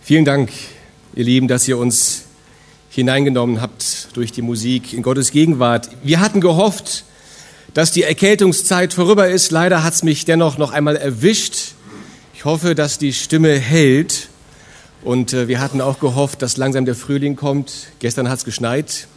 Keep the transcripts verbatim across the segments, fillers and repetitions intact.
Vielen Dank, ihr Lieben, dass ihr uns hineingenommen habt durch die Musik in Gottes Gegenwart. Wir hatten gehofft, dass die Erkältungszeit vorüber ist. Leider hat es mich dennoch noch einmal erwischt. Ich hoffe, dass die Stimme hält. Und äh, wir hatten auch gehofft, dass langsam der Frühling kommt. Gestern hat es geschneit.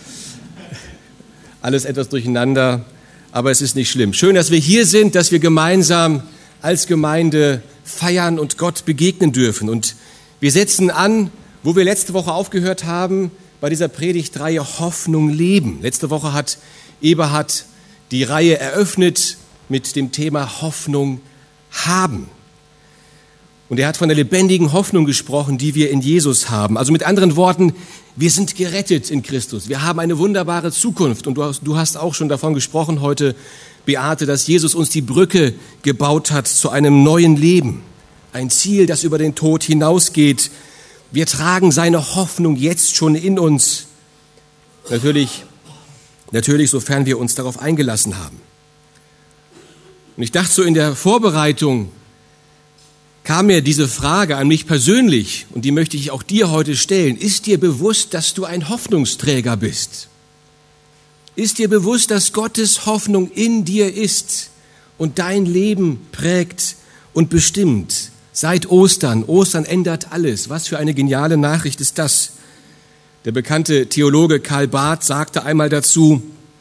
Alles etwas durcheinander, aber es ist nicht schlimm. Schön, dass wir hier sind, dass wir gemeinsam als Gemeinde feiern und Gott begegnen dürfen. Und wir setzen an, wo wir letzte Woche aufgehört haben, bei dieser Predigtreihe Hoffnung leben. Letzte Woche hat Eberhard die Reihe eröffnet mit dem Thema Hoffnung haben. Und er hat von der lebendigen Hoffnung gesprochen, die wir in Jesus haben. Also mit anderen Worten, wir sind gerettet in Christus. Wir haben eine wunderbare Zukunft. Und du hast, du hast auch schon davon gesprochen heute, Beate, dass Jesus uns die Brücke gebaut hat zu einem neuen Leben. Ein Ziel, das über den Tod hinausgeht. Wir tragen seine Hoffnung jetzt schon in uns. Natürlich, natürlich, sofern wir uns darauf eingelassen haben. Und ich dachte so in der Vorbereitung, kam mir diese Frage an mich persönlich, und die möchte ich auch dir heute stellen. Ist dir bewusst, dass du ein Hoffnungsträger bist? Ist dir bewusst, dass Gottes Hoffnung in dir ist und dein Leben prägt und bestimmt? Seit Ostern. Ostern ändert alles. Was für eine geniale Nachricht ist das? Der bekannte Theologe Karl Barth sagte einmal dazu,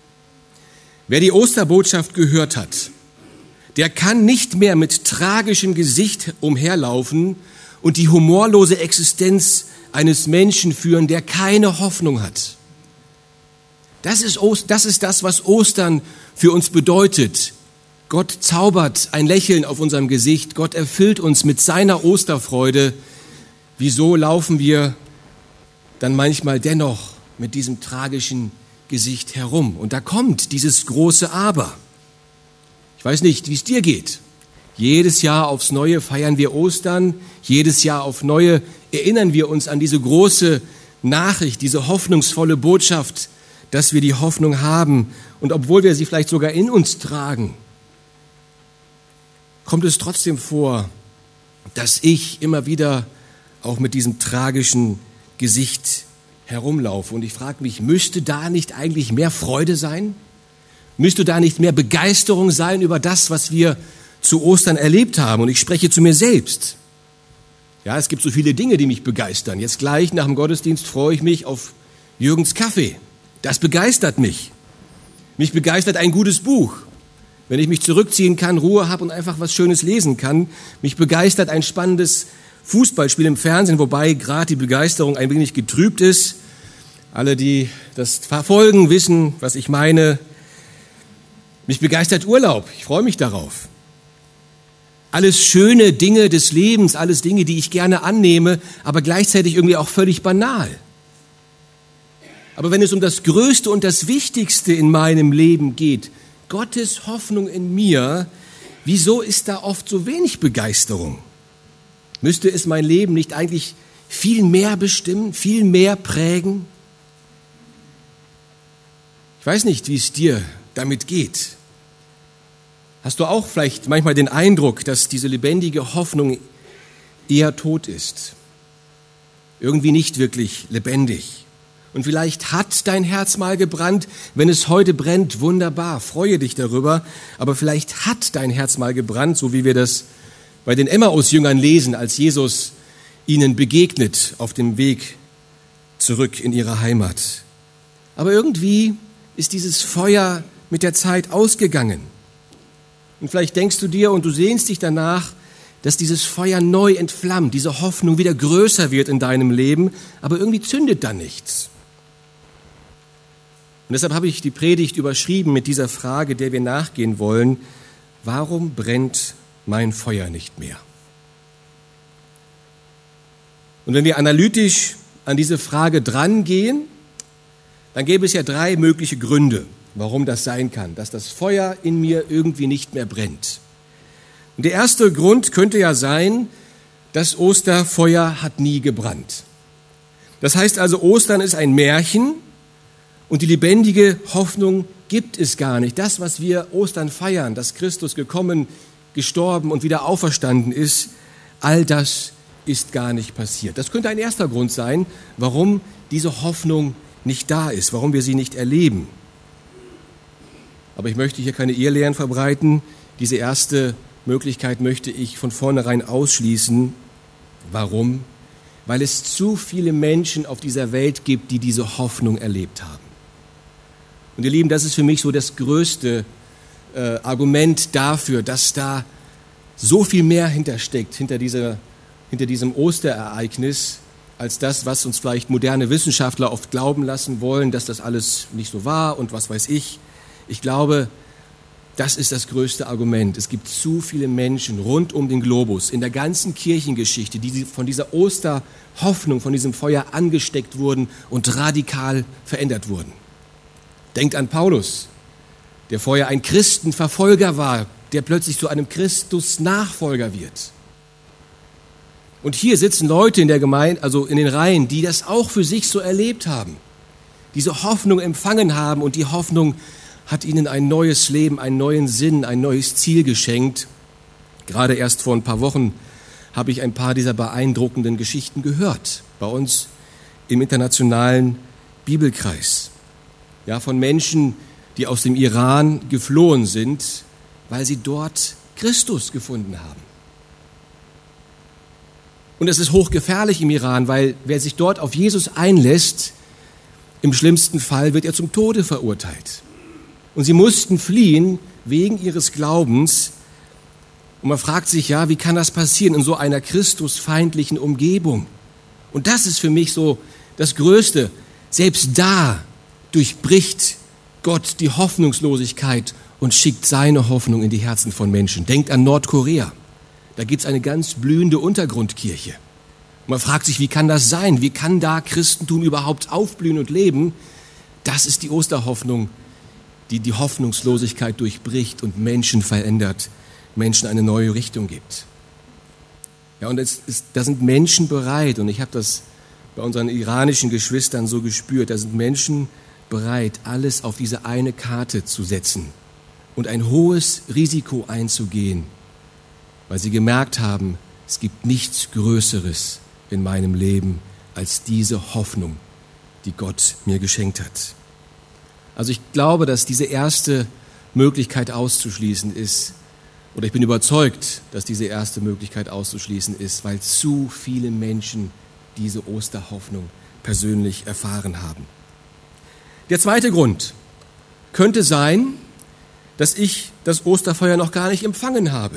wer die Osterbotschaft gehört hat, der kann nicht mehr mit tragischem Gesicht umherlaufen und die humorlose Existenz eines Menschen führen, der keine Hoffnung hat. Das ist, das ist das, was Ostern für uns bedeutet. Gott zaubert ein Lächeln auf unserem Gesicht. Gott erfüllt uns mit seiner Osterfreude. Wieso laufen wir dann manchmal dennoch mit diesem tragischen Gesicht herum? Und da kommt dieses große Aber. Ich weiß nicht, wie es dir geht. Jedes Jahr aufs Neue feiern wir Ostern. Jedes Jahr aufs Neue erinnern wir uns an diese große Nachricht, diese hoffnungsvolle Botschaft, dass wir die Hoffnung haben. Und obwohl wir sie vielleicht sogar in uns tragen, kommt es trotzdem vor, dass ich immer wieder auch mit diesem tragischen Gesicht herumlaufe. Und ich frage mich, müsste da nicht eigentlich mehr Freude sein? Müsste da nicht mehr Begeisterung sein über das, was wir zu Ostern erlebt haben? Und ich spreche zu mir selbst. Ja, es gibt so viele Dinge, die mich begeistern. Jetzt gleich nach dem Gottesdienst freue ich mich auf Jürgens Kaffee. Das begeistert mich. Mich begeistert ein gutes Buch. Wenn ich mich zurückziehen kann, Ruhe habe und einfach was Schönes lesen kann. Mich begeistert ein spannendes Fußballspiel im Fernsehen, wobei gerade die Begeisterung ein wenig getrübt ist. Alle, die das verfolgen, wissen, was ich meine. Mich begeistert Urlaub. Ich freue mich darauf. Alles schöne Dinge des Lebens, alles Dinge, die ich gerne annehme, aber gleichzeitig irgendwie auch völlig banal. Aber wenn es um das Größte und das Wichtigste in meinem Leben geht, Gottes Hoffnung in mir, wieso ist da oft so wenig Begeisterung? Müsste es mein Leben nicht eigentlich viel mehr bestimmen, viel mehr prägen? Ich weiß nicht, wie es dir damit geht. Hast du auch vielleicht manchmal den Eindruck, dass diese lebendige Hoffnung eher tot ist? Irgendwie nicht wirklich lebendig. Und vielleicht hat dein Herz mal gebrannt. Wenn es heute brennt, wunderbar, freue dich darüber. Aber vielleicht hat dein Herz mal gebrannt, so wie wir das bei den Emmaus-Jüngern lesen, als Jesus ihnen begegnet auf dem Weg zurück in ihre Heimat. Aber irgendwie ist dieses Feuer mit der Zeit ausgegangen. Und vielleicht denkst du dir und du sehnst dich danach, dass dieses Feuer neu entflammt, diese Hoffnung wieder größer wird in deinem Leben, aber irgendwie zündet da nichts. Und deshalb habe ich die Predigt überschrieben mit dieser Frage, der wir nachgehen wollen: Warum brennt mein Feuer nicht mehr? Und wenn wir analytisch an diese Frage drangehen, dann gäbe es ja drei mögliche Gründe, warum das sein kann, dass das Feuer in mir irgendwie nicht mehr brennt. Und der erste Grund könnte ja sein, das Osterfeuer hat nie gebrannt. Das heißt also, Ostern ist ein Märchen und die lebendige Hoffnung gibt es gar nicht. Das, was wir Ostern feiern, dass Christus gekommen, gestorben und wieder auferstanden ist, all das ist gar nicht passiert. Das könnte ein erster Grund sein, warum diese Hoffnung nicht da ist, warum wir sie nicht erleben. Aber ich möchte hier keine Irrlehren verbreiten. Diese erste Möglichkeit möchte ich von vornherein ausschließen. Warum? Weil es zu viele Menschen auf dieser Welt gibt, die diese Hoffnung erlebt haben. Und ihr Lieben, das ist für mich so das größte äh, Argument dafür, dass da so viel mehr hintersteckt, hinter, dieser, hinter diesem Osterereignis, als das, was uns vielleicht moderne Wissenschaftler oft glauben lassen wollen, dass das alles nicht so war und was weiß ich. Ich glaube, das ist das größte Argument. Es gibt zu viele Menschen rund um den Globus, in der ganzen Kirchengeschichte, die von dieser Osterhoffnung, von diesem Feuer angesteckt wurden und radikal verändert wurden. Denkt an Paulus, der vorher ein Christenverfolger war, der plötzlich zu einem Christus-Nachfolger wird. Und hier sitzen Leute in der Gemeinde, also in den Reihen, die das auch für sich so erlebt haben, diese Hoffnung empfangen haben und die Hoffnung hat ihnen ein neues Leben, einen neuen Sinn, ein neues Ziel geschenkt. Gerade erst vor ein paar Wochen habe ich ein paar dieser beeindruckenden Geschichten gehört, bei uns im internationalen Bibelkreis. Ja, von Menschen, die aus dem Iran geflohen sind, weil sie dort Christus gefunden haben. Und es ist hochgefährlich im Iran, weil wer sich dort auf Jesus einlässt, im schlimmsten Fall wird er zum Tode verurteilt. Und sie mussten fliehen wegen ihres Glaubens. Und man fragt sich, ja, wie kann das passieren in so einer christusfeindlichen Umgebung? Und das ist für mich so das Größte. Selbst da durchbricht Gott die Hoffnungslosigkeit und schickt seine Hoffnung in die Herzen von Menschen. Denkt an Nordkorea. Da gibt es eine ganz blühende Untergrundkirche. Und man fragt sich, wie kann das sein? Wie kann da Christentum überhaupt aufblühen und leben? Das ist die Osterhoffnung, die die Hoffnungslosigkeit durchbricht und Menschen verändert, Menschen eine neue Richtung gibt. Ja, und es ist, da sind Menschen bereit, und ich habe das bei unseren iranischen Geschwistern so gespürt, da sind Menschen bereit, alles auf diese eine Karte zu setzen und ein hohes Risiko einzugehen, weil sie gemerkt haben, es gibt nichts Größeres in meinem Leben als diese Hoffnung, die Gott mir geschenkt hat. Also ich glaube, dass diese erste Möglichkeit auszuschließen ist, oder ich bin überzeugt, dass diese erste Möglichkeit auszuschließen ist, weil zu viele Menschen diese Osterhoffnung persönlich erfahren haben. Der zweite Grund könnte sein, dass ich das Osterfeuer noch gar nicht empfangen habe.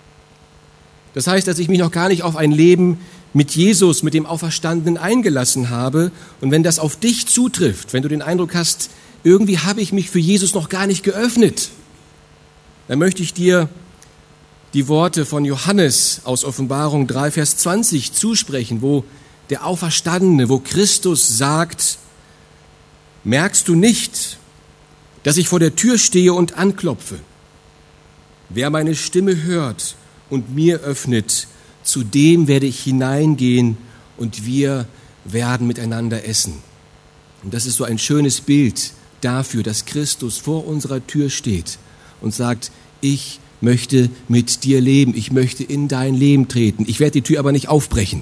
Das heißt, dass ich mich noch gar nicht auf ein Leben mit Jesus, mit dem Auferstandenen eingelassen habe. Und wenn das auf dich zutrifft, wenn du den Eindruck hast, irgendwie habe ich mich für Jesus noch gar nicht geöffnet, dann möchte ich dir die Worte von Johannes aus Offenbarung drei, Vers zwanzig zusprechen, wo der Auferstandene, wo Christus sagt, merkst du nicht, dass ich vor der Tür stehe und anklopfe? Wer meine Stimme hört und mir öffnet, zu dem werde ich hineingehen und wir werden miteinander essen. Und das ist so ein schönes Bild dafür, dass Christus vor unserer Tür steht und sagt, ich möchte mit dir leben, ich möchte in dein Leben treten, ich werde die Tür aber nicht aufbrechen.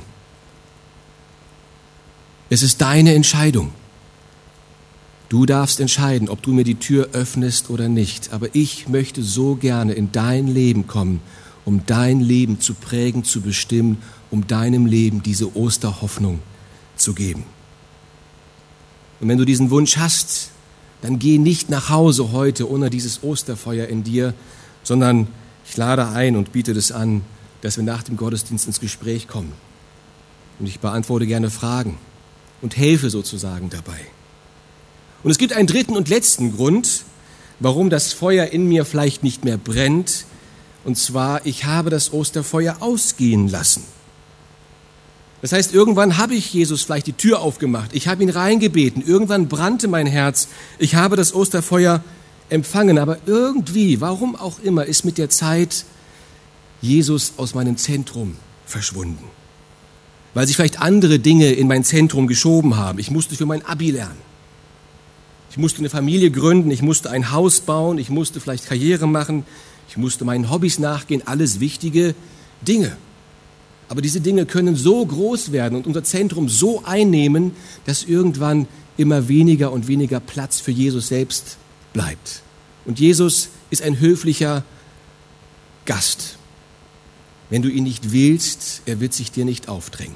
Es ist deine Entscheidung. Du darfst entscheiden, ob du mir die Tür öffnest oder nicht, aber ich möchte so gerne in dein Leben kommen, um dein Leben zu prägen, zu bestimmen, um deinem Leben diese Osterhoffnung zu geben. Und wenn du diesen Wunsch hast, dann geh nicht nach Hause heute ohne dieses Osterfeuer in dir, sondern ich lade ein und biete das an, dass wir nach dem Gottesdienst ins Gespräch kommen. Und ich beantworte gerne Fragen und helfe sozusagen dabei. Und es gibt einen dritten und letzten Grund, warum das Feuer in mir vielleicht nicht mehr brennt. Und zwar, ich habe das Osterfeuer ausgehen lassen. Das heißt, irgendwann habe ich Jesus vielleicht die Tür aufgemacht, ich habe ihn reingebeten, irgendwann brannte mein Herz, ich habe das Osterfeuer empfangen, aber irgendwie, warum auch immer, ist mit der Zeit Jesus aus meinem Zentrum verschwunden. Weil sich vielleicht andere Dinge in mein Zentrum geschoben haben. Ich musste für mein Abi lernen. Ich musste eine Familie gründen, ich musste ein Haus bauen, ich musste vielleicht Karriere machen, ich musste meinen Hobbys nachgehen, alles wichtige Dinge. Aber diese Dinge können so groß werden und unser Zentrum so einnehmen, dass irgendwann immer weniger und weniger Platz für Jesus selbst bleibt. Und Jesus ist ein höflicher Gast. Wenn du ihn nicht willst, er wird sich dir nicht aufdrängen.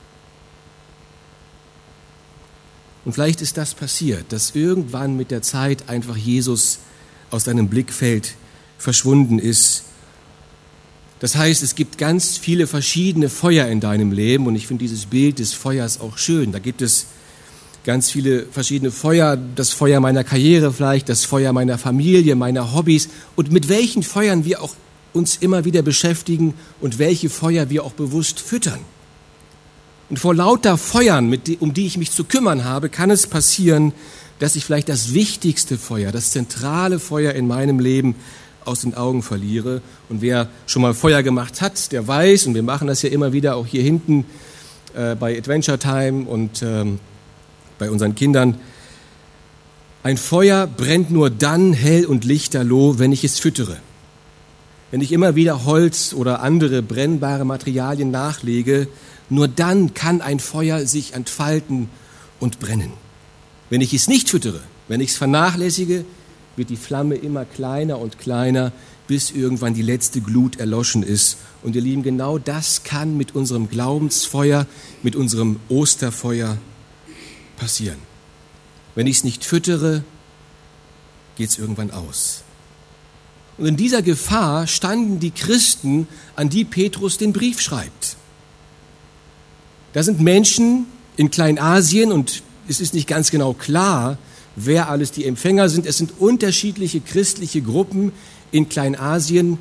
Und vielleicht ist das passiert, dass irgendwann mit der Zeit einfach Jesus aus deinem Blickfeld verschwunden ist. Das heißt, es gibt ganz viele verschiedene Feuer in deinem Leben und ich finde dieses Bild des Feuers auch schön. Da gibt es ganz viele verschiedene Feuer, das Feuer meiner Karriere vielleicht, das Feuer meiner Familie, meiner Hobbys und mit welchen Feuern wir auch uns immer wieder beschäftigen und welche Feuer wir auch bewusst füttern. Und vor lauter Feuern, mit die, um die ich mich zu kümmern habe, kann es passieren, dass ich vielleicht das wichtigste Feuer, das zentrale Feuer in meinem Leben aus den Augen verliere. Und wer schon mal Feuer gemacht hat, der weiß, und wir machen das ja immer wieder auch hier hinten äh, bei Adventure Time und ähm, bei unseren Kindern, ein Feuer brennt nur dann hell und lichterloh, wenn ich es füttere. Wenn ich immer wieder Holz oder andere brennbare Materialien nachlege, nur dann kann ein Feuer sich entfalten und brennen. Wenn ich es nicht füttere, wenn ich es vernachlässige, wird die Flamme immer kleiner und kleiner, bis irgendwann die letzte Glut erloschen ist. Und ihr Lieben, genau das kann mit unserem Glaubensfeuer, mit unserem Osterfeuer passieren. Wenn ich es nicht füttere, geht es irgendwann aus. Und in dieser Gefahr standen die Christen, an die Petrus den Brief schreibt. Da sind Menschen in Kleinasien und es ist nicht ganz genau klar, wer alles die Empfänger sind. Es sind unterschiedliche christliche Gruppen in Kleinasien.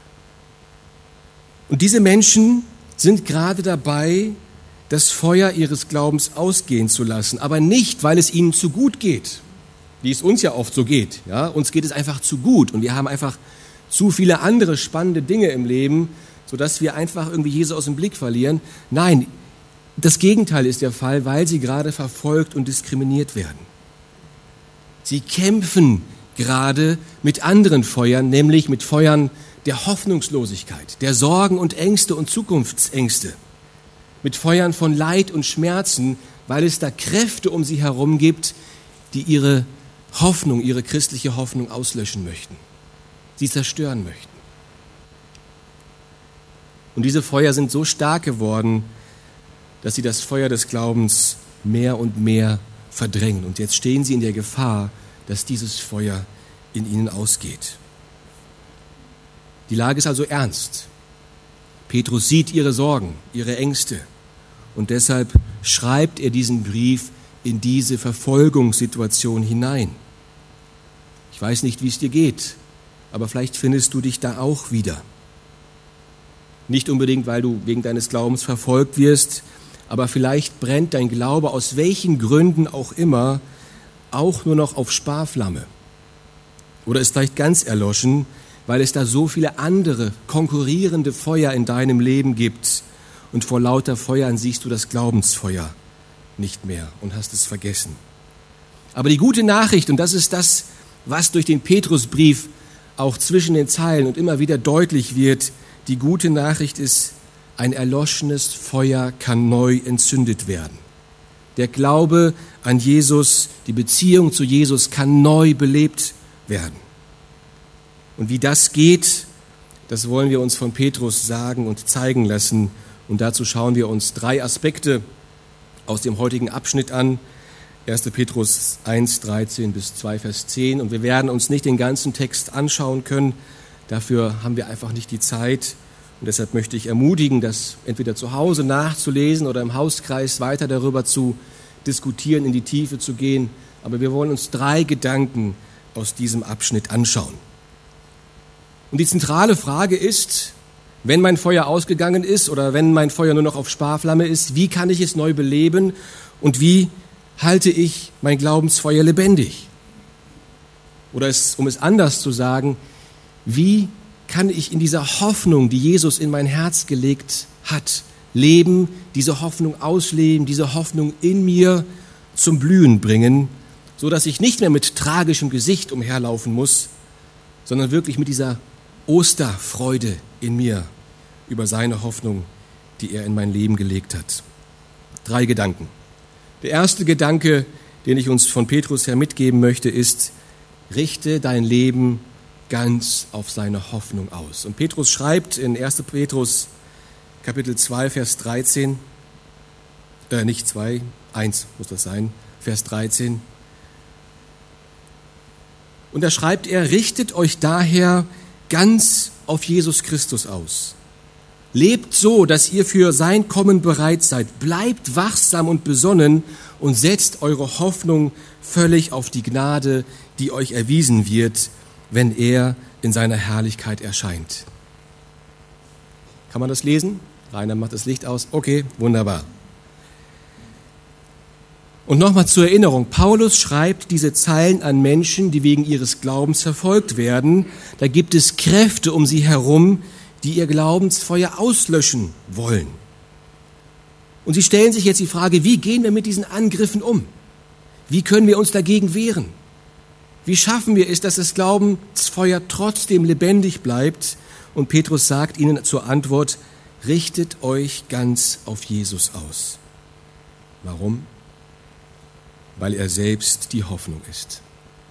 Und diese Menschen sind gerade dabei, das Feuer ihres Glaubens ausgehen zu lassen, aber nicht, weil es ihnen zu gut geht, wie es uns ja oft so geht. Ja, uns geht es einfach zu gut und wir haben einfach zu viele andere spannende Dinge im Leben, sodass wir einfach irgendwie Jesus aus dem Blick verlieren. Nein, das Gegenteil ist der Fall, weil sie gerade verfolgt und diskriminiert werden. Sie kämpfen gerade mit anderen Feuern, nämlich mit Feuern der Hoffnungslosigkeit, der Sorgen und Ängste und Zukunftsängste, mit Feuern von Leid und Schmerzen, weil es da Kräfte um sie herum gibt, die ihre Hoffnung, ihre christliche Hoffnung auslöschen möchten, sie zerstören möchten. Und diese Feuer sind so stark geworden, dass sie das Feuer des Glaubens mehr und mehr verdrängen. Und jetzt stehen sie in der Gefahr, dass dieses Feuer in ihnen ausgeht. Die Lage ist also ernst. Petrus sieht ihre Sorgen, ihre Ängste. Und deshalb schreibt er diesen Brief in diese Verfolgungssituation hinein. Ich weiß nicht, wie es dir geht, aber vielleicht findest du dich da auch wieder. Nicht unbedingt, weil du wegen deines Glaubens verfolgt wirst, aber vielleicht brennt dein Glaube aus welchen Gründen auch immer auch nur noch auf Sparflamme. Oder ist vielleicht ganz erloschen, weil es da so viele andere konkurrierende Feuer in deinem Leben gibt und vor lauter Feuern siehst du das Glaubensfeuer nicht mehr und hast es vergessen. Aber die gute Nachricht, und das ist das, was durch den Petrusbrief auch zwischen den Zeilen und immer wieder deutlich wird, die gute Nachricht ist, ein erloschenes Feuer kann neu entzündet werden. Der Glaube an Jesus, die Beziehung zu Jesus kann neu belebt werden. Und wie das geht, das wollen wir uns von Petrus sagen und zeigen lassen. Und dazu schauen wir uns drei Aspekte aus dem heutigen Abschnitt an. erster Petrus eins, dreizehn bis zwei, Vers zehn. Und wir werden uns nicht den ganzen Text anschauen können. Dafür haben wir einfach nicht die Zeit. Und deshalb möchte ich ermutigen, das entweder zu Hause nachzulesen oder im Hauskreis weiter darüber zu diskutieren, in die Tiefe zu gehen. Aber wir wollen uns drei Gedanken aus diesem Abschnitt anschauen. Und die zentrale Frage ist, wenn mein Feuer ausgegangen ist oder wenn mein Feuer nur noch auf Sparflamme ist, wie kann ich es neu beleben und wie halte ich mein Glaubensfeuer lebendig? Oder es, um es anders zu sagen, wie kann ich in dieser Hoffnung, die Jesus in mein Herz gelegt hat, leben, diese Hoffnung ausleben, diese Hoffnung in mir zum Blühen bringen, so dass ich nicht mehr mit tragischem Gesicht umherlaufen muss, sondern wirklich mit dieser Osterfreude in mir über seine Hoffnung, die er in mein Leben gelegt hat. Drei Gedanken. Der erste Gedanke, den ich uns von Petrus her mitgeben möchte, ist, richte dein Leben ganz auf seine Hoffnung aus. Und Petrus schreibt in erster Petrus Kapitel zwei, Vers dreizehn, äh, nicht zwei, eins muss das sein, Vers dreizehn. Und da schreibt er, richtet euch daher ganz auf Jesus Christus aus. Lebt so, dass ihr für sein Kommen bereit seid. Bleibt wachsam und besonnen und setzt eure Hoffnung völlig auf die Gnade, die euch erwiesen wird, wenn er in seiner Herrlichkeit erscheint. Kann man das lesen? Rainer macht das Licht aus. Okay, wunderbar. Und nochmal zur Erinnerung, Paulus schreibt diese Zeilen an Menschen, die wegen ihres Glaubens verfolgt werden. Da gibt es Kräfte um sie herum, die ihr Glaubensfeuer auslöschen wollen. Und sie stellen sich jetzt die Frage, wie gehen wir mit diesen Angriffen um? Wie können wir uns dagegen wehren? Wie schaffen wir es, dass das Glaubensfeuer trotzdem lebendig bleibt? Und Petrus sagt ihnen zur Antwort, richtet euch ganz auf Jesus aus. Warum? Weil er selbst die Hoffnung ist.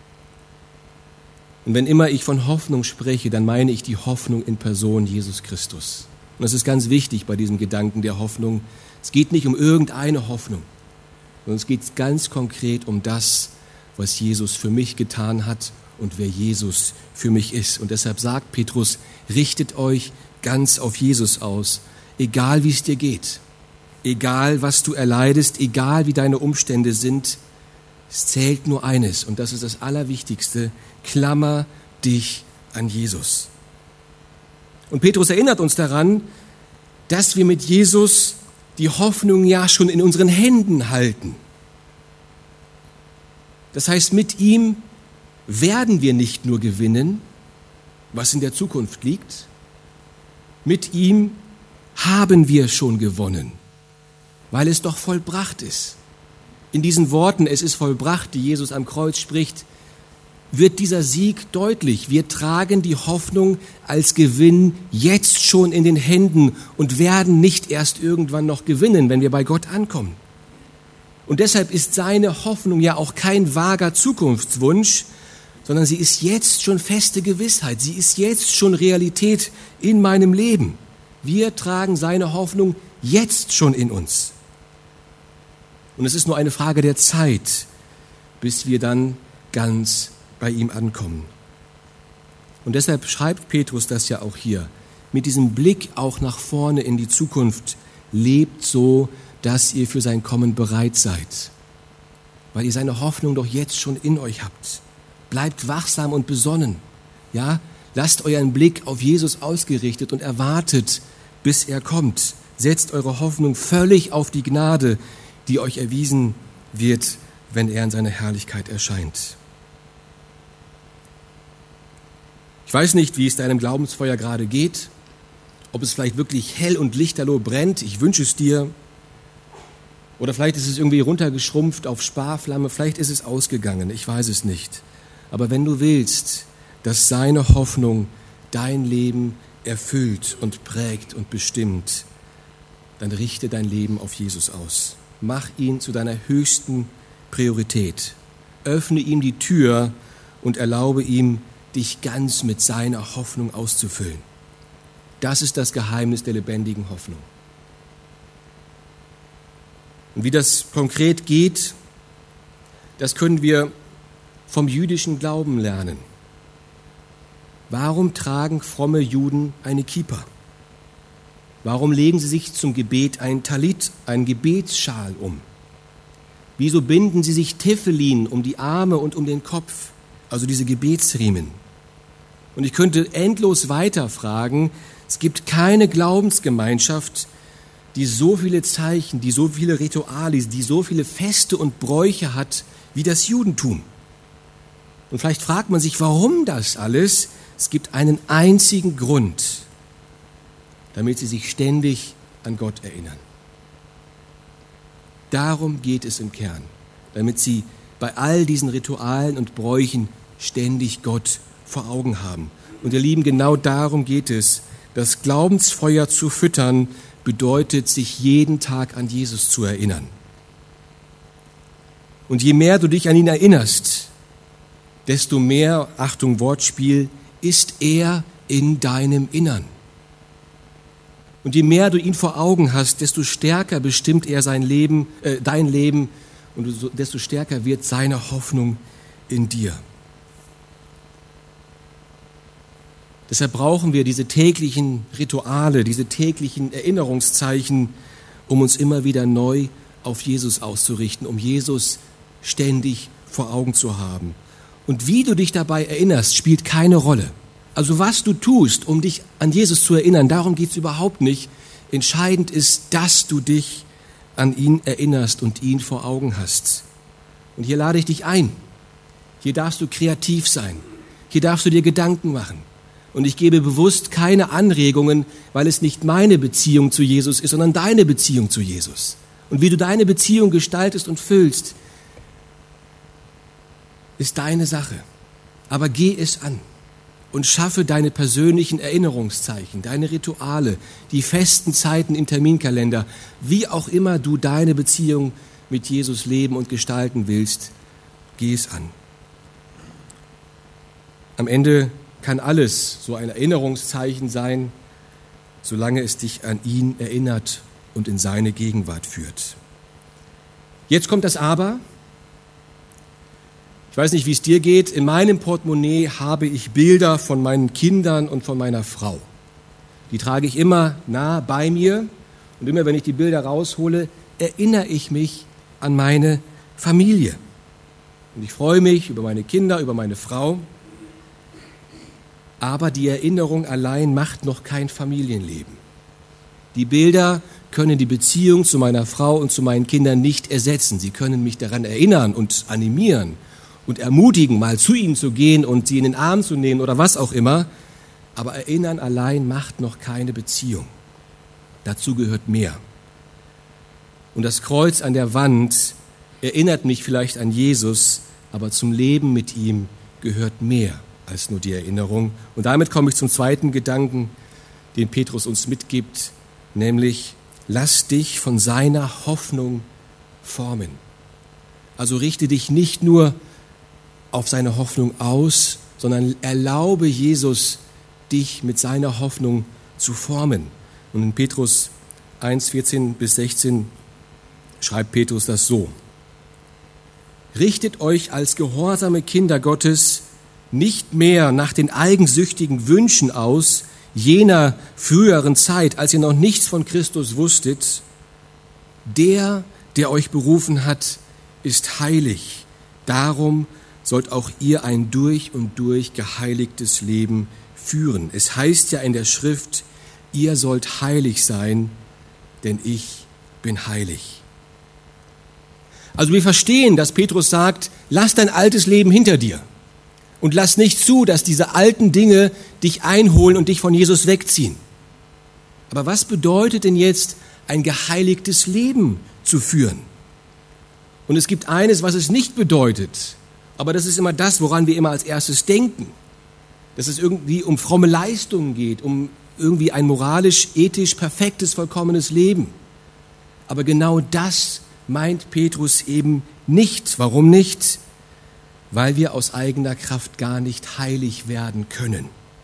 Und wenn immer ich von Hoffnung spreche, dann meine ich die Hoffnung in Person Jesus Christus. Und das ist ganz wichtig bei diesem Gedanken der Hoffnung. Es geht nicht um irgendeine Hoffnung, sondern es geht ganz konkret um das, was Jesus für mich getan hat und wer Jesus für mich ist. Und deshalb sagt Petrus, richtet euch ganz auf Jesus aus, egal wie es dir geht, egal was du erleidest, egal wie deine Umstände sind. Es zählt nur eines und das ist das Allerwichtigste, klammer dich an Jesus. Und Petrus erinnert uns daran, dass wir mit Jesus die Hoffnung ja schon in unseren Händen halten. Das heißt, mit ihm werden wir nicht nur gewinnen, was in der Zukunft liegt, mit ihm haben wir schon gewonnen, weil es doch vollbracht ist. In diesen Worten, es ist vollbracht, die Jesus am Kreuz spricht, wird dieser Sieg deutlich. Wir tragen die Hoffnung als Gewinn jetzt schon in den Händen und werden nicht erst irgendwann noch gewinnen, wenn wir bei Gott ankommen. Und deshalb ist seine Hoffnung ja auch kein vager Zukunftswunsch, sondern sie ist jetzt schon feste Gewissheit. Sie ist jetzt schon Realität in meinem Leben. Wir tragen seine Hoffnung jetzt schon in uns. Und es ist nur eine Frage der Zeit, bis wir dann ganz bei ihm ankommen. Und deshalb schreibt Petrus das ja auch hier, mit diesem Blick auch nach vorne in die Zukunft, lebt so, dass ihr für sein Kommen bereit seid, weil ihr seine Hoffnung doch jetzt schon in euch habt. Bleibt wachsam und besonnen, ja, lasst euren Blick auf Jesus ausgerichtet und erwartet, bis er kommt. Setzt eure Hoffnung völlig auf die Gnade, die euch erwiesen wird, wenn er in seiner Herrlichkeit erscheint. Ich weiß nicht, wie es deinem Glaubensfeuer gerade geht, ob es vielleicht wirklich hell und lichterloh brennt, ich wünsche es dir, oder vielleicht ist es irgendwie runtergeschrumpft auf Sparflamme, vielleicht ist es ausgegangen, ich weiß es nicht. Aber wenn du willst, dass seine Hoffnung dein Leben erfüllt und prägt und bestimmt, dann richte dein Leben auf Jesus aus. Mach ihn zu deiner höchsten Priorität. Öffne ihm die Tür und erlaube ihm, dich ganz mit seiner Hoffnung auszufüllen. Das ist das Geheimnis der lebendigen Hoffnung. Und wie das konkret geht, das können wir vom jüdischen Glauben lernen. Warum tragen fromme Juden eine Kippa? Warum legen sie sich zum Gebet ein Talit, einen Gebetsschal um? Wieso binden sie sich Tefillin um die Arme und um den Kopf, also diese Gebetsriemen? Und ich könnte endlos weiter fragen, es gibt keine Glaubensgemeinschaft, die so viele Zeichen, die so viele Rituale, die so viele Feste und Bräuche hat, wie das Judentum. Und vielleicht fragt man sich, warum das alles? Es gibt einen einzigen Grund, damit sie sich ständig an Gott erinnern. Darum geht es im Kern, damit sie bei all diesen Ritualen und Bräuchen ständig Gott vor Augen haben. Und ihr Lieben, genau darum geht es, das Glaubensfeuer zu füttern, bedeutet, sich jeden Tag an Jesus zu erinnern. Und je mehr du dich an ihn erinnerst, desto mehr, Achtung Wortspiel, ist er in deinem Innern. Und je mehr du ihn vor Augen hast, desto stärker bestimmt er sein Leben, äh, dein Leben und desto stärker wird seine Hoffnung in dir. Deshalb brauchen wir diese täglichen Rituale, diese täglichen Erinnerungszeichen, um uns immer wieder neu auf Jesus auszurichten, um Jesus ständig vor Augen zu haben. Und wie du dich dabei erinnerst, spielt keine Rolle. Also was du tust, um dich an Jesus zu erinnern, darum geht es überhaupt nicht. Entscheidend ist, dass du dich an ihn erinnerst und ihn vor Augen hast. Und hier lade ich dich ein. Hier darfst du kreativ sein. Hier darfst du dir Gedanken machen. Und ich gebe bewusst keine Anregungen, weil es nicht meine Beziehung zu Jesus ist, sondern deine Beziehung zu Jesus. Und wie du deine Beziehung gestaltest und füllst, ist deine Sache. Aber geh es an und schaffe deine persönlichen Erinnerungszeichen, deine Rituale, die festen Zeiten im Terminkalender, wie auch immer du deine Beziehung mit Jesus leben und gestalten willst, geh es an. Am Ende kann alles so ein Erinnerungszeichen sein, solange es dich an ihn erinnert und in seine Gegenwart führt. Jetzt kommt das Aber. Ich weiß nicht, wie es dir geht. In meinem Portemonnaie habe ich Bilder von meinen Kindern und von meiner Frau. Die trage ich immer nah bei mir. Und immer, wenn ich die Bilder raushole, erinnere ich mich an meine Familie. Und ich freue mich über meine Kinder, über meine Frau. Aber die Erinnerung allein macht noch kein Familienleben. Die Bilder können die Beziehung zu meiner Frau und zu meinen Kindern nicht ersetzen. Sie können mich daran erinnern und animieren und ermutigen, mal zu ihnen zu gehen und sie in den Arm zu nehmen oder was auch immer. Aber Erinnern allein macht noch keine Beziehung. Dazu gehört mehr. Und das Kreuz an der Wand erinnert mich vielleicht an Jesus, aber zum Leben mit ihm gehört mehr als nur die Erinnerung. Und damit komme ich zum zweiten Gedanken, den Petrus uns mitgibt, nämlich lass dich von seiner Hoffnung formen. Also richte dich nicht nur auf seine Hoffnung aus, sondern erlaube Jesus, dich mit seiner Hoffnung zu formen. Und in Petrus eins, vierzehn bis sechzehn schreibt Petrus das so: Richtet euch als gehorsame Kinder Gottes nicht mehr nach den eigensüchtigen Wünschen aus jener früheren Zeit, als ihr noch nichts von Christus wusstet. Der, der euch berufen hat, ist heilig. Darum sollt auch ihr ein durch und durch geheiligtes Leben führen. Es heißt ja in der Schrift, ihr sollt heilig sein, denn ich bin heilig. Also wir verstehen, dass Petrus sagt, lass dein altes Leben hinter dir. Und lass nicht zu, dass diese alten Dinge dich einholen und dich von Jesus wegziehen. Aber was bedeutet denn jetzt, ein geheiligtes Leben zu führen? Und es gibt eines, was es nicht bedeutet. Aber das ist immer das, woran wir immer als erstes denken. Dass es irgendwie um fromme Leistungen geht, um irgendwie ein moralisch, ethisch perfektes, vollkommenes Leben. Aber genau das meint Petrus eben nicht. Warum nicht? Weil wir aus eigener Kraft gar nicht heilig werden können.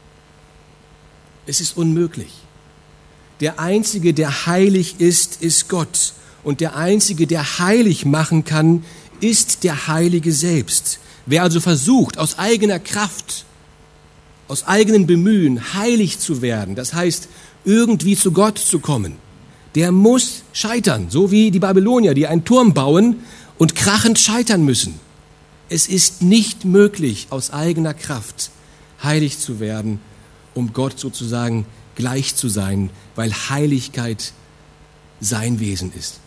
Es ist unmöglich. Der Einzige, der heilig ist, ist Gott. Und der Einzige, der heilig machen kann, ist der Heilige selbst. Wer also versucht, aus eigener Kraft, aus eigenem Bemühen heilig zu werden, das heißt, irgendwie zu Gott zu kommen, der muss scheitern, so wie die Babylonier, die einen Turm bauen und krachend scheitern müssen. Es ist nicht möglich, aus eigener Kraft heilig zu werden, um Gott sozusagen gleich zu sein, weil Heiligkeit sein Wesen ist.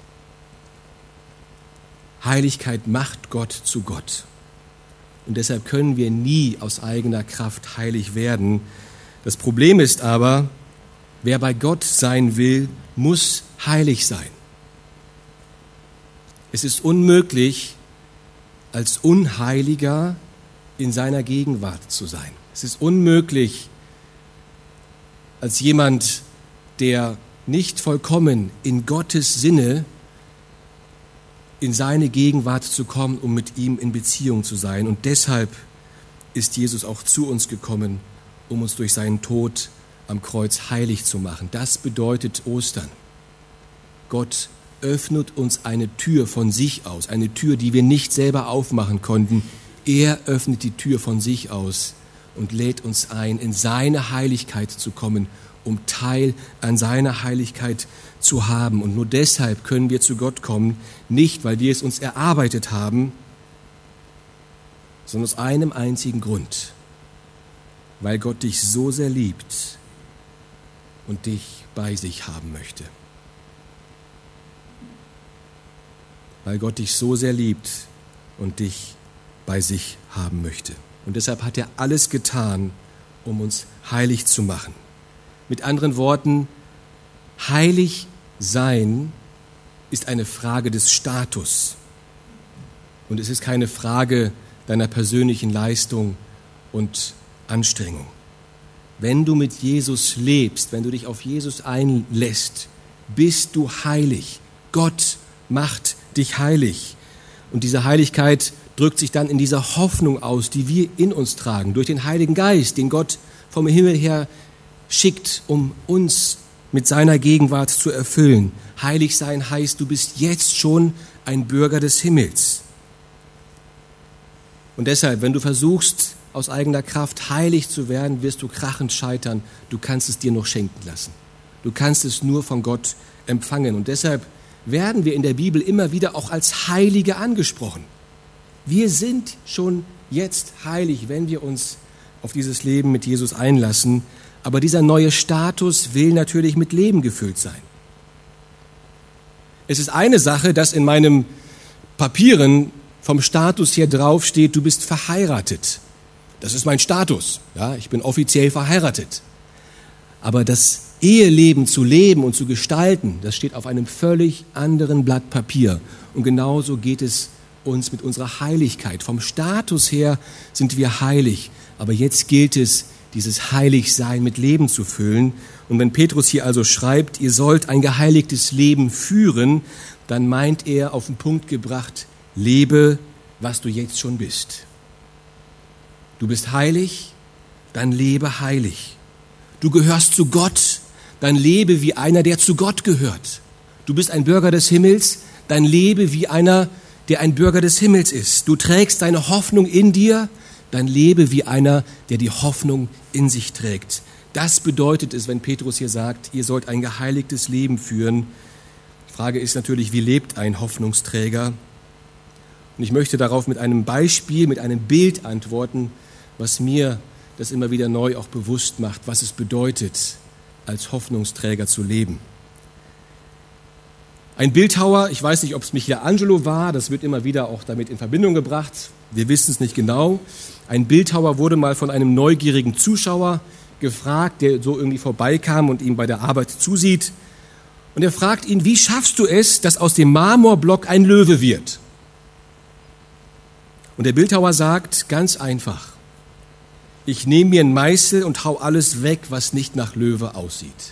Heiligkeit macht Gott zu Gott. Und deshalb können wir nie aus eigener Kraft heilig werden. Das Problem ist aber, wer bei Gott sein will, muss heilig sein. Es ist unmöglich, als Unheiliger in seiner Gegenwart zu sein. Es ist unmöglich, als jemand, der nicht vollkommen in Gottes Sinne in seine Gegenwart zu kommen, um mit ihm in Beziehung zu sein. Und deshalb ist Jesus auch zu uns gekommen, um uns durch seinen Tod am Kreuz heilig zu machen. Das bedeutet Ostern. Gott öffnet uns eine Tür von sich aus, eine Tür, die wir nicht selber aufmachen konnten. Er öffnet die Tür von sich aus und lädt uns ein, in seine Heiligkeit zu kommen, um Teil an seiner Heiligkeit zu haben. Und nur deshalb können wir zu Gott kommen, nicht weil wir es uns erarbeitet haben, sondern aus einem einzigen Grund, weil Gott dich so sehr liebt und dich bei sich haben möchte. Weil Gott dich so sehr liebt und dich bei sich haben möchte. Und deshalb hat er alles getan, um uns heilig zu machen. Mit anderen Worten, heilig sein ist eine Frage des Status. Und es ist keine Frage deiner persönlichen Leistung und Anstrengung. Wenn du mit Jesus lebst, wenn du dich auf Jesus einlässt, bist du heilig. Gott macht dich heilig. Und diese Heiligkeit drückt sich dann in dieser Hoffnung aus, die wir in uns tragen, durch den Heiligen Geist, den Gott vom Himmel her schickt, um uns mit seiner Gegenwart zu erfüllen. Heilig sein heißt, du bist jetzt schon ein Bürger des Himmels. Und deshalb, wenn du versuchst, aus eigener Kraft heilig zu werden, wirst du krachend scheitern. Du kannst es dir noch schenken lassen. Du kannst es nur von Gott empfangen. Und deshalb werden wir in der Bibel immer wieder auch als Heilige angesprochen. Wir sind schon jetzt heilig, wenn wir uns auf dieses Leben mit Jesus einlassen. Aber dieser neue Status will natürlich mit Leben gefüllt sein. Es ist eine Sache, dass in meinen Papieren vom Status her draufsteht, du bist verheiratet. Das ist mein Status. Ja, ich bin offiziell verheiratet. Aber das Eheleben zu leben und zu gestalten, das steht auf einem völlig anderen Blatt Papier. Und genauso geht es uns mit unserer Heiligkeit. Vom Status her sind wir heilig. Aber jetzt gilt es, dieses Heiligsein mit Leben zu füllen. Und wenn Petrus hier also schreibt, ihr sollt ein geheiligtes Leben führen, dann meint er auf den Punkt gebracht, lebe, was du jetzt schon bist. Du bist heilig, dann lebe heilig. Du gehörst zu Gott, dann lebe wie einer, der zu Gott gehört. Du bist ein Bürger des Himmels, dann lebe wie einer, der ein Bürger des Himmels ist. Du trägst deine Hoffnung in dir, dann lebe wie einer, der die Hoffnung in sich trägt. Das bedeutet es, wenn Petrus hier sagt, ihr sollt ein geheiligtes Leben führen. Die Frage ist natürlich, wie lebt ein Hoffnungsträger? Und ich möchte darauf mit einem Beispiel, mit einem Bild antworten, was mir das immer wieder neu auch bewusst macht, was es bedeutet, als Hoffnungsträger zu leben. Ein Bildhauer, ich weiß nicht, ob es Michelangelo war, das wird immer wieder auch damit in Verbindung gebracht, wir wissen es nicht genau. Ein Bildhauer wurde mal von einem neugierigen Zuschauer gefragt, der so irgendwie vorbeikam und ihm bei der Arbeit zusieht. Und er fragt ihn, wie schaffst du es, dass aus dem Marmorblock ein Löwe wird? Und der Bildhauer sagt, ganz einfach, ich nehme mir einen Meißel und hau alles weg, was nicht nach Löwe aussieht.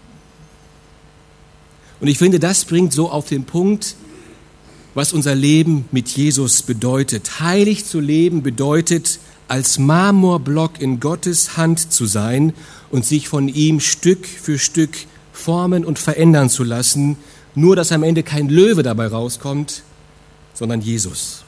Und ich finde, das bringt so auf den Punkt, was unser Leben mit Jesus bedeutet. Heilig zu leben bedeutet, als Marmorblock in Gottes Hand zu sein und sich von ihm Stück für Stück formen und verändern zu lassen, nur dass am Ende kein Löwe dabei rauskommt, sondern Jesus.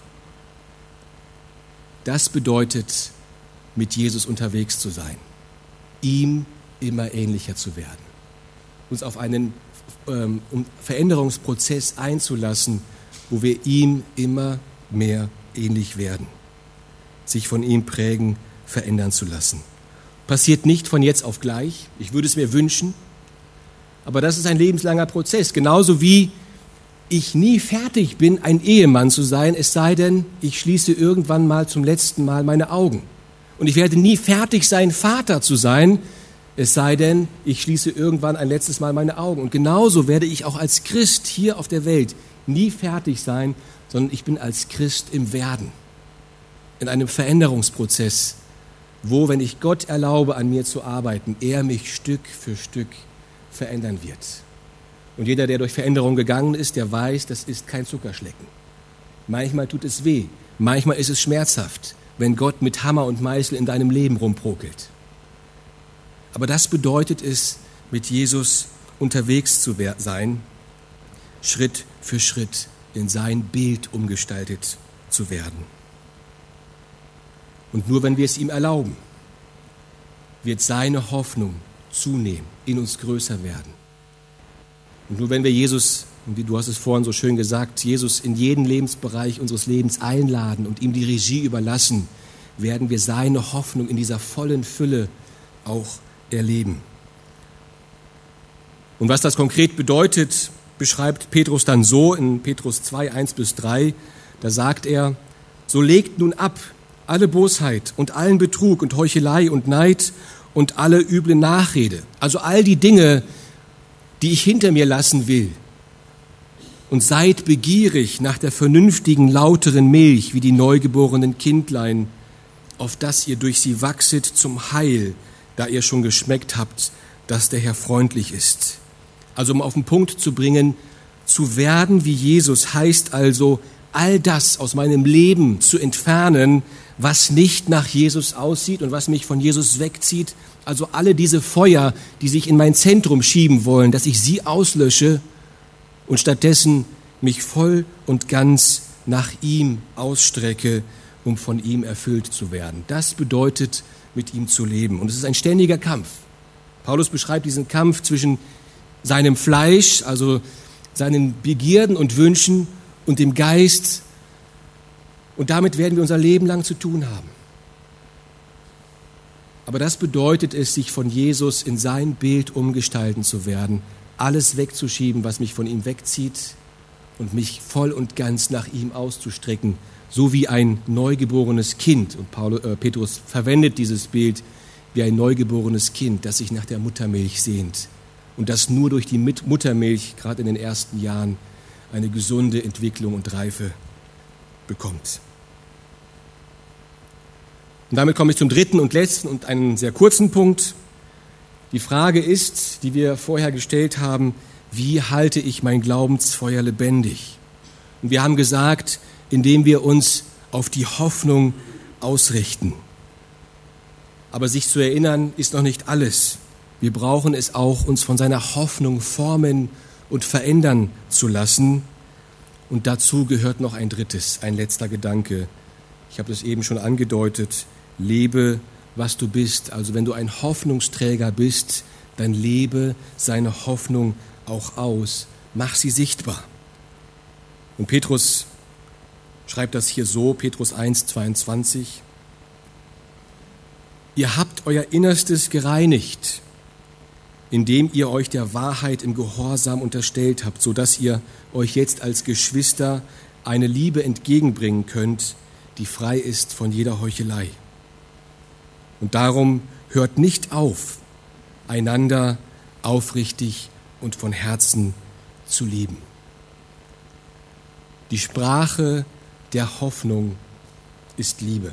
Das bedeutet, mit Jesus unterwegs zu sein, ihm immer ähnlicher zu werden, uns auf einen ähm, Veränderungsprozess einzulassen, wo wir ihm immer mehr ähnlich werden, sich von ihm prägen, verändern zu lassen. Passiert nicht von jetzt auf gleich, ich würde es mir wünschen, aber das ist ein lebenslanger Prozess, genauso wie ich nie fertig bin, ein Ehemann zu sein, es sei denn, ich schließe irgendwann mal zum letzten Mal meine Augen. Und ich werde nie fertig sein, Vater zu sein, es sei denn, ich schließe irgendwann ein letztes Mal meine Augen. Und genauso werde ich auch als Christ hier auf der Welt nie fertig sein, sondern ich bin als Christ im Werden, in einem Veränderungsprozess, wo, wenn ich Gott erlaube, an mir zu arbeiten, er mich Stück für Stück verändern wird. Und jeder, der durch Veränderung gegangen ist, der weiß, das ist kein Zuckerschlecken. Manchmal tut es weh, manchmal ist es schmerzhaft, wenn Gott mit Hammer und Meißel in deinem Leben rumprokelt. Aber das bedeutet es, mit Jesus unterwegs zu sein, Schritt für Schritt in sein Bild umgestaltet zu werden. Und nur wenn wir es ihm erlauben, wird seine Hoffnung zunehmen, in uns größer werden. Und nur wenn wir Jesus, und du hast es vorhin so schön gesagt, Jesus in jeden Lebensbereich unseres Lebens einladen und ihm die Regie überlassen, werden wir seine Hoffnung in dieser vollen Fülle auch erleben. Und was das konkret bedeutet, beschreibt Petrus dann so in Petrus zwei, eins bis drei. Da sagt er, so legt nun ab alle Bosheit und allen Betrug und Heuchelei und Neid und alle üble Nachrede. Also all die Dinge, die ich hinter mir lassen will. Und seid begierig nach der vernünftigen, lauteren Milch, wie die neugeborenen Kindlein, auf dass ihr durch sie wachset zum Heil, da ihr schon geschmeckt habt, dass der Herr freundlich ist. Also um auf den Punkt zu bringen, zu werden wie Jesus heißt also, all das aus meinem Leben zu entfernen, was nicht nach Jesus aussieht und was mich von Jesus wegzieht. Also alle diese Feuer, die sich in mein Zentrum schieben wollen, dass ich sie auslösche und stattdessen mich voll und ganz nach ihm ausstrecke, um von ihm erfüllt zu werden. Das bedeutet, mit ihm zu leben. Und es ist ein ständiger Kampf. Paulus beschreibt diesen Kampf zwischen seinem Fleisch, also seinen Begierden und Wünschen und dem Geist. Und damit werden wir unser Leben lang zu tun haben. Aber das bedeutet es, sich von Jesus in sein Bild umgestalten zu werden, alles wegzuschieben, was mich von ihm wegzieht und mich voll und ganz nach ihm auszustrecken, so wie ein neugeborenes Kind. Und Paulus, äh, Petrus verwendet dieses Bild wie ein neugeborenes Kind, das sich nach der Muttermilch sehnt und das nur durch die Muttermilch, gerade in den ersten Jahren, eine gesunde Entwicklung und Reife bekommt. Und damit komme ich zum dritten und letzten und einen sehr kurzen Punkt. Die Frage ist, die wir vorher gestellt haben, wie halte ich mein Glaubensfeuer lebendig? Und wir haben gesagt, indem wir uns auf die Hoffnung ausrichten. Aber sich zu erinnern, ist noch nicht alles. Wir brauchen es auch, uns von seiner Hoffnung formen und verändern zu lassen. Und dazu gehört noch ein drittes, ein letzter Gedanke. Ich habe das eben schon angedeutet. Lebe, was du bist. Also wenn du ein Hoffnungsträger bist, dann lebe seine Hoffnung auch aus. Mach sie sichtbar. Und Petrus schreibt das hier so, Petrus eins, zweiundzwanzig. Ihr habt euer Innerstes gereinigt, indem ihr euch der Wahrheit im Gehorsam unterstellt habt, sodass ihr euch jetzt als Geschwister eine Liebe entgegenbringen könnt, die frei ist von jeder Heuchelei. Und darum hört nicht auf, einander aufrichtig und von Herzen zu lieben. Die Sprache der Hoffnung ist Liebe,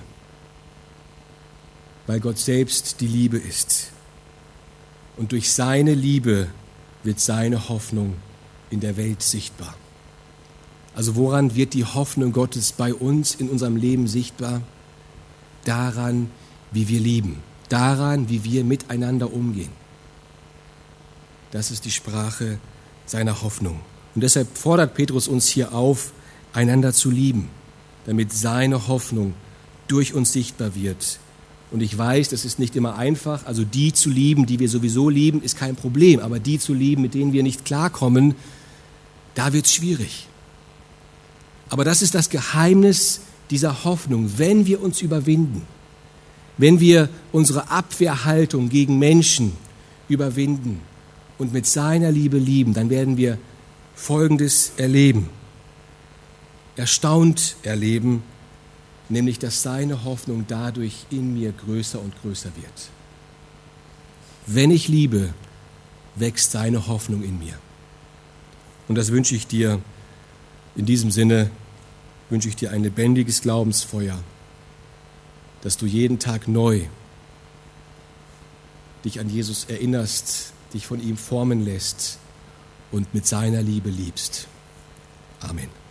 weil Gott selbst die Liebe ist. Und durch seine Liebe wird seine Hoffnung in der Welt sichtbar. Also woran wird die Hoffnung Gottes bei uns in unserem Leben sichtbar? Daran, wie wir lieben, daran, wie wir miteinander umgehen. Das ist die Sprache seiner Hoffnung. Und deshalb fordert Petrus uns hier auf, einander zu lieben, damit seine Hoffnung durch uns sichtbar wird. Und ich weiß, das ist nicht immer einfach, also die zu lieben, die wir sowieso lieben, ist kein Problem, aber die zu lieben, mit denen wir nicht klarkommen, da wird es schwierig. Aber das ist das Geheimnis dieser Hoffnung, wenn wir uns überwinden, wenn wir unsere Abwehrhaltung gegen Menschen überwinden und mit seiner Liebe lieben, dann werden wir Folgendes erleben, erstaunt erleben, nämlich dass seine Hoffnung dadurch in mir größer und größer wird. Wenn ich liebe, wächst seine Hoffnung in mir. Und das wünsche ich dir. In diesem Sinne wünsche ich dir ein lebendiges Glaubensfeuer, dass du jeden Tag neu dich an Jesus erinnerst, dich von ihm formen lässt und mit seiner Liebe liebst. Amen.